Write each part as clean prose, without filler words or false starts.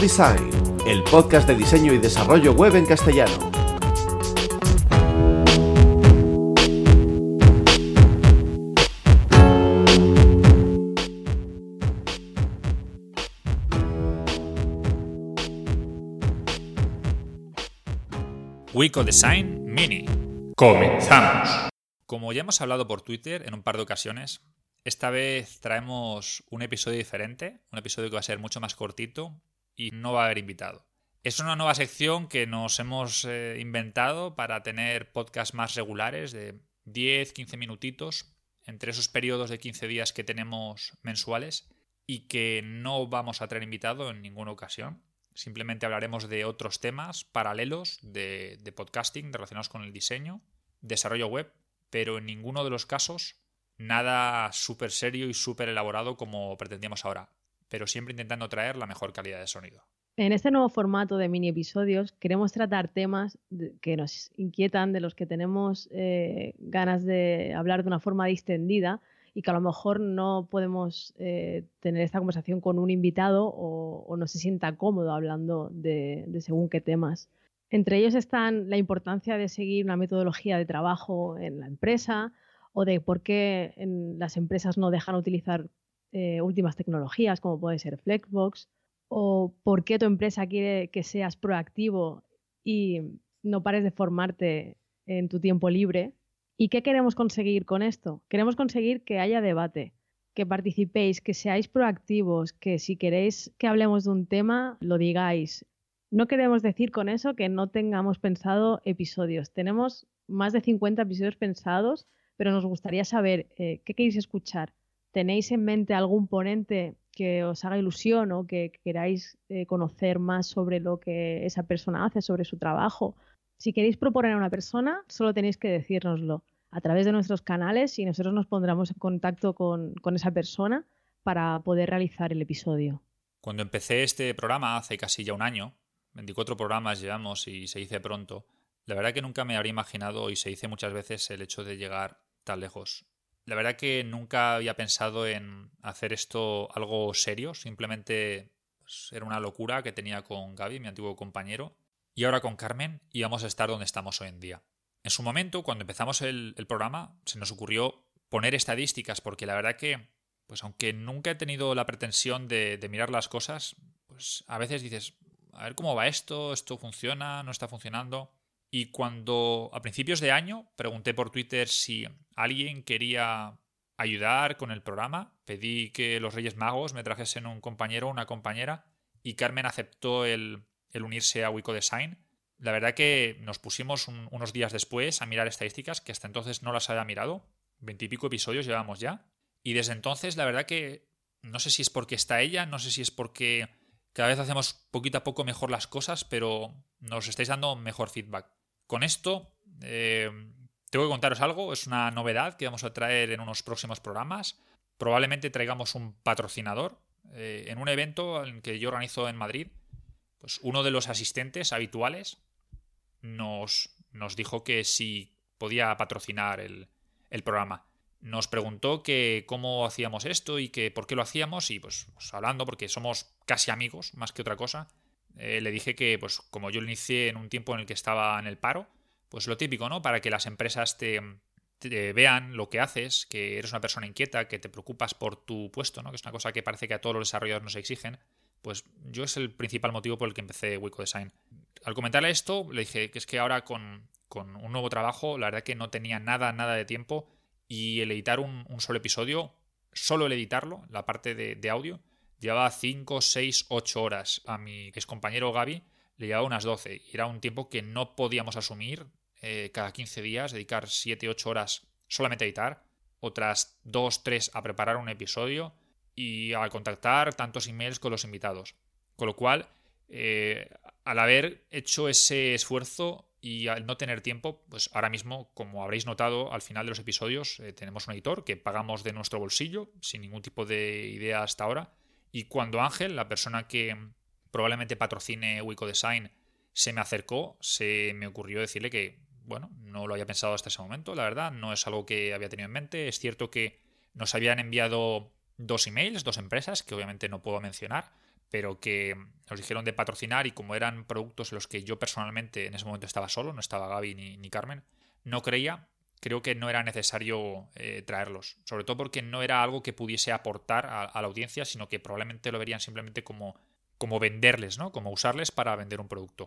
Design, el podcast de diseño y desarrollo web en castellano. Wico Design Mini. ¡Comenzamos! Como ya hemos hablado por Twitter en un par de ocasiones, esta vez traemos un episodio diferente, un episodio que va a ser mucho más cortito y no va a haber invitado. Es una nueva sección que nos hemos inventado para tener podcasts más regulares de 10-15 minutitos entre esos periodos de 15 días que tenemos mensuales y que no vamos a traer invitado en ninguna ocasión. Simplemente hablaremos de otros temas paralelos de podcasting relacionados con el diseño, desarrollo web, pero en ninguno de los casos nada súper serio y súper elaborado como pretendíamos ahora, pero siempre intentando traer la mejor calidad de sonido. En este nuevo formato de mini episodios queremos tratar temas que nos inquietan, de los que tenemos ganas de hablar de una forma distendida y que a lo mejor no podemos tener esta conversación con un invitado o no se sienta cómodo hablando de según qué temas. Entre ellos están la importancia de seguir una metodología de trabajo en la empresa o de por qué las empresas no dejan utilizar últimas tecnologías como puede ser Flexbox, o por qué tu empresa quiere que seas proactivo y no pares de formarte en tu tiempo libre. ¿Y qué queremos conseguir con esto? Queremos conseguir que haya debate, que participéis, que seáis proactivos, que si queréis que hablemos de un tema, lo digáis. No queremos decir con eso que no tengamos pensado episodios. Tenemos más de 50 episodios pensados, pero nos gustaría saber qué queréis escuchar. ¿Tenéis en mente algún ponente que os haga ilusión o que queráis conocer más sobre lo que esa persona hace, sobre su trabajo? Si queréis proponer a una persona, solo tenéis que decírnoslo a través de nuestros canales y nosotros nos pondremos en contacto con esa persona para poder realizar el episodio. Cuando empecé este programa hace casi ya un año, 24 programas llevamos y se dice pronto, la verdad que nunca me habría imaginado, y se dice muchas veces, el hecho de llegar tan lejos. La verdad que nunca había pensado en hacer esto algo serio, simplemente pues, era una locura que tenía con Gaby, mi antiguo compañero, y ahora con Carmen íbamos a estar donde estamos hoy en día. En su momento, cuando empezamos el programa, se nos ocurrió poner estadísticas, porque la verdad que, pues aunque nunca he tenido la pretensión de mirar las cosas, pues a veces dices, a ver cómo va esto funciona, no está funcionando. Y cuando a principios de año pregunté por Twitter si alguien quería ayudar con el programa, pedí que los Reyes Magos me trajesen un compañero o una compañera y Carmen aceptó el unirse a Wico Design. La verdad que nos pusimos unos días después a mirar estadísticas que hasta entonces no las había mirado. 20 y pico episodios llevamos ya. Y desde entonces la verdad que no sé si es porque está ella, no sé si es porque cada vez hacemos poquito a poco mejor las cosas, pero nos estáis dando mejor feedback. Con esto tengo que contaros algo, es una novedad que vamos a traer en unos próximos programas. Probablemente traigamos un patrocinador. En un evento en que yo organizo en Madrid, pues uno de los asistentes habituales nos dijo que si podía patrocinar el programa. Nos preguntó que cómo hacíamos esto y que por qué lo hacíamos y pues hablando, porque somos casi amigos más que otra cosa, le dije que pues como yo lo inicié en un tiempo en el que estaba en el paro, pues lo típico, ¿no? Para que las empresas te vean lo que haces, que eres una persona inquieta, que te preocupas por tu puesto, ¿no? Que es una cosa que parece que a todos los desarrolladores nos exigen. Pues yo es el principal motivo por el que empecé Wico Design. Al comentarle esto, le dije que es que ahora con un nuevo trabajo, la verdad que no tenía nada de tiempo y el editar un solo episodio, solo el editarlo, la parte de audio, llevaba 5, 6, 8 horas. A mi excompañero Gaby le llevaba unas 12 y era un tiempo que no podíamos asumir cada 15 días, dedicar 7, 8 horas solamente a editar, otras 2, 3 a preparar un episodio y a contactar tantos emails con los invitados. Con lo cual, al haber hecho ese esfuerzo y al no tener tiempo, pues ahora mismo, como habréis notado, al final de los episodios tenemos un editor que pagamos de nuestro bolsillo, sin ningún tipo de idea hasta ahora. Y cuando Ángel, la persona que probablemente patrocine Wico Design, se me acercó, se me ocurrió decirle que, bueno, no lo había pensado hasta ese momento, la verdad, no es algo que había tenido en mente. Es cierto que nos habían enviado 2 emails, 2 empresas, que obviamente no puedo mencionar, pero que nos dijeron de patrocinar, y como eran productos en los que yo personalmente en ese momento estaba solo, no estaba Gaby ni Carmen, no creo que no era necesario traerlos, sobre todo porque no era algo que pudiese aportar a la audiencia, sino que probablemente lo verían simplemente como venderles, ¿no? Como usarles para vender un producto.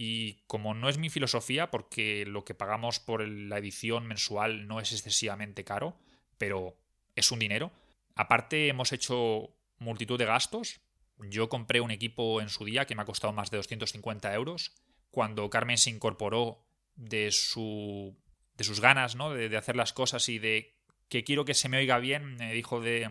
Y como no es mi filosofía, porque lo que pagamos por la edición mensual no es excesivamente caro, pero es un dinero. Aparte hemos hecho multitud de gastos. Yo compré un equipo en su día que me ha costado más de 250 euros. Cuando Carmen se incorporó de sus ganas, ¿no? de hacer las cosas y de que quiero que se me oiga bien, me dijo de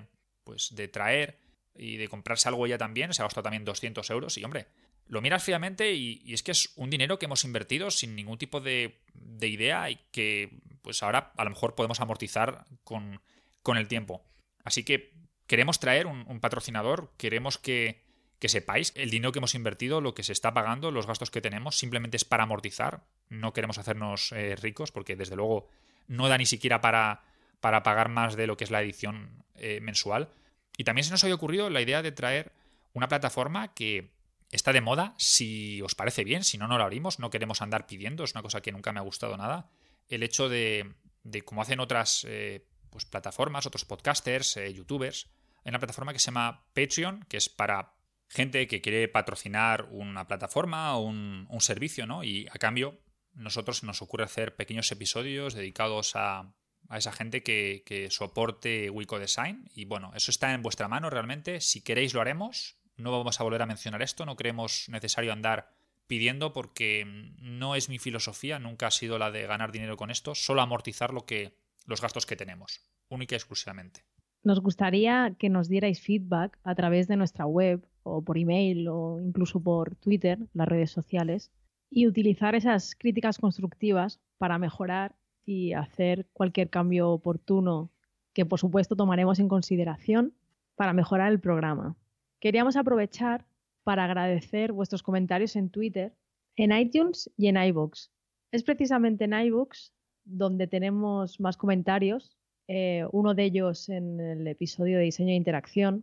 traer y de comprarse algo ella también. Se ha gastado también 200 euros y, hombre, lo miras fríamente y es que es un dinero que hemos invertido sin ningún tipo de idea y que pues ahora a lo mejor podemos amortizar con el tiempo. Así que queremos traer un patrocinador, queremos que sepáis el dinero que hemos invertido, lo que se está pagando, los gastos que tenemos, simplemente es para amortizar. No queremos hacernos ricos porque desde luego no da ni siquiera para pagar más de lo que es la edición mensual. Y también se nos había ocurrido la idea de traer una plataforma que está de moda, si os parece bien, si no, no la abrimos, no queremos andar pidiendo, es una cosa que nunca me ha gustado nada. El hecho de como hacen otras plataformas, otros podcasters, youtubers, hay una plataforma que se llama Patreon, que es para gente que quiere patrocinar una plataforma o un servicio, ¿no? Y a cambio, nosotros nos ocurre hacer pequeños episodios dedicados a esa gente que soporte Wicodesign. Y bueno, eso está en vuestra mano realmente. Si queréis lo haremos. No vamos a volver a mencionar esto. No creemos necesario andar pidiendo porque no es mi filosofía. Nunca ha sido la de ganar dinero con esto. Solo amortizar los gastos que tenemos. Única y exclusivamente. Nos gustaría que nos dierais feedback a través de nuestra web o por email o incluso por Twitter, las redes sociales, y utilizar esas críticas constructivas para mejorar y hacer cualquier cambio oportuno que por supuesto tomaremos en consideración para mejorar el programa. Queríamos aprovechar para agradecer vuestros comentarios en Twitter, en iTunes y en iVoox. Es precisamente en iVoox donde tenemos más comentarios, uno de ellos en el episodio de diseño de interacción.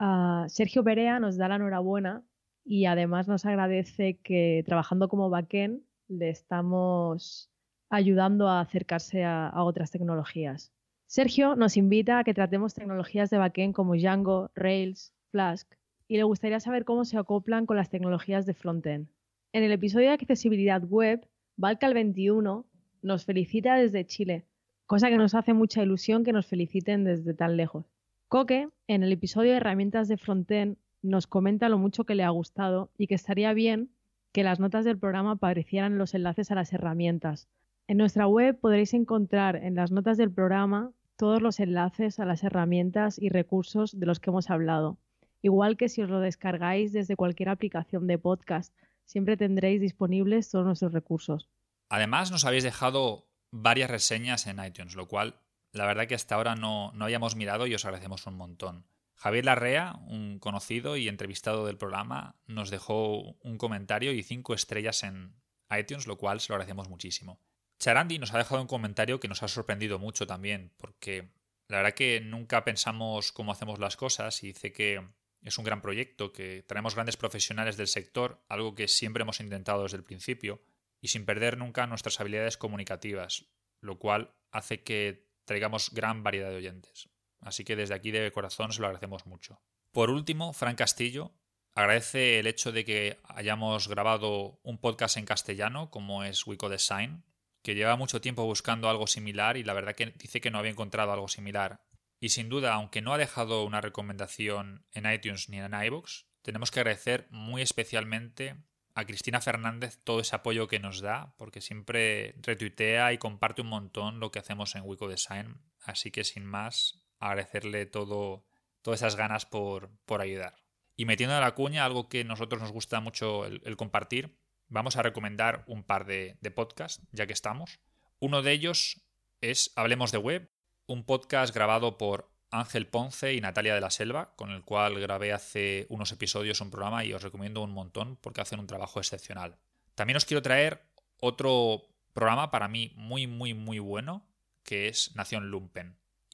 Sergio Perea nos da la enhorabuena y además nos agradece que trabajando como backend le estamos ayudando a acercarse a otras tecnologías. Sergio nos invita a que tratemos tecnologías de backend como Django, Rails, Flask, y le gustaría saber cómo se acoplan con las tecnologías de frontend. En el episodio de accesibilidad web, Valcal21 nos felicita desde Chile, cosa que nos hace mucha ilusión que nos feliciten desde tan lejos. Coque, en el episodio de herramientas de frontend, nos comenta lo mucho que le ha gustado y que estaría bien que las notas del programa aparecieran los enlaces a las herramientas. En nuestra web podréis encontrar en las notas del programa todos los enlaces a las herramientas y recursos de los que hemos hablado. Igual que si os lo descargáis desde cualquier aplicación de podcast, siempre tendréis disponibles todos nuestros recursos. Además, nos habéis dejado varias reseñas en iTunes, lo cual la verdad que hasta ahora no habíamos mirado y os agradecemos un montón. Javier Larrea, un conocido y entrevistado del programa, nos dejó un comentario y 5 estrellas en iTunes, lo cual se lo agradecemos muchísimo. Charandi nos ha dejado un comentario que nos ha sorprendido mucho también, porque la verdad que nunca pensamos cómo hacemos las cosas y dice que es un gran proyecto, que traemos grandes profesionales del sector, algo que siempre hemos intentado desde el principio, y sin perder nunca nuestras habilidades comunicativas, lo cual hace que traigamos gran variedad de oyentes. Así que desde aquí de corazón se lo agradecemos mucho. Por último, Fran Castillo agradece el hecho de que hayamos grabado un podcast en castellano, como es Wicodesign, que lleva mucho tiempo buscando algo similar y la verdad que dice que no había encontrado algo similar. Y sin duda, aunque no ha dejado una recomendación en iTunes ni en iVoox, tenemos que agradecer muy especialmente a Cristina Fernández todo ese apoyo que nos da, porque siempre retuitea y comparte un montón lo que hacemos en Wicodesign. Así que sin más, agradecerle todas esas ganas por ayudar. Y metiendo a la cuña, algo que a nosotros nos gusta mucho el compartir, vamos a recomendar un par de podcasts, ya que estamos. Uno de ellos es Hablemos de Web, un podcast grabado por Ángel Ponce y Natalia de la Selva, con el cual grabé hace unos episodios un programa y os recomiendo un montón porque hacen un trabajo excepcional. También os quiero traer otro programa para mí muy, muy, muy bueno, que es Nación Lumpen.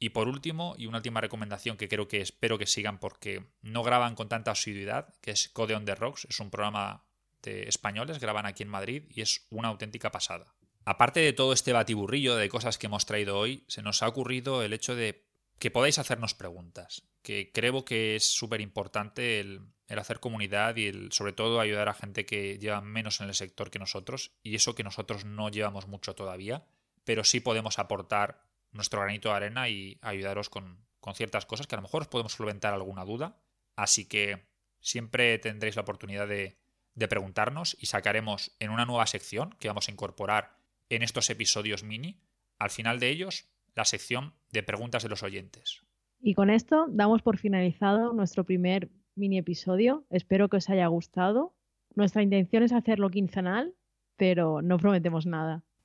Y por último, y una última recomendación que espero que sigan porque no graban con tanta asiduidad, que es Code on the Rocks. Es un programa de españoles, graban aquí en Madrid y es una auténtica pasada. Aparte de todo este batiburrillo de cosas que hemos traído hoy, se nos ha ocurrido el hecho de que podáis hacernos preguntas, que creo que es súper importante el hacer comunidad y sobre todo ayudar a gente que lleva menos en el sector que nosotros, y eso que nosotros no llevamos mucho todavía, pero sí podemos aportar nuestro granito de arena y ayudaros con ciertas cosas que a lo mejor os podemos solventar alguna duda. Así que siempre tendréis la oportunidad de preguntarnos y sacaremos en una nueva sección que vamos a incorporar en estos episodios mini, al final de ellos, la sección de preguntas de los oyentes. Y con esto damos por finalizado nuestro primer mini episodio. Espero que os haya gustado. Nuestra intención es hacerlo quincenal, pero no prometemos nada.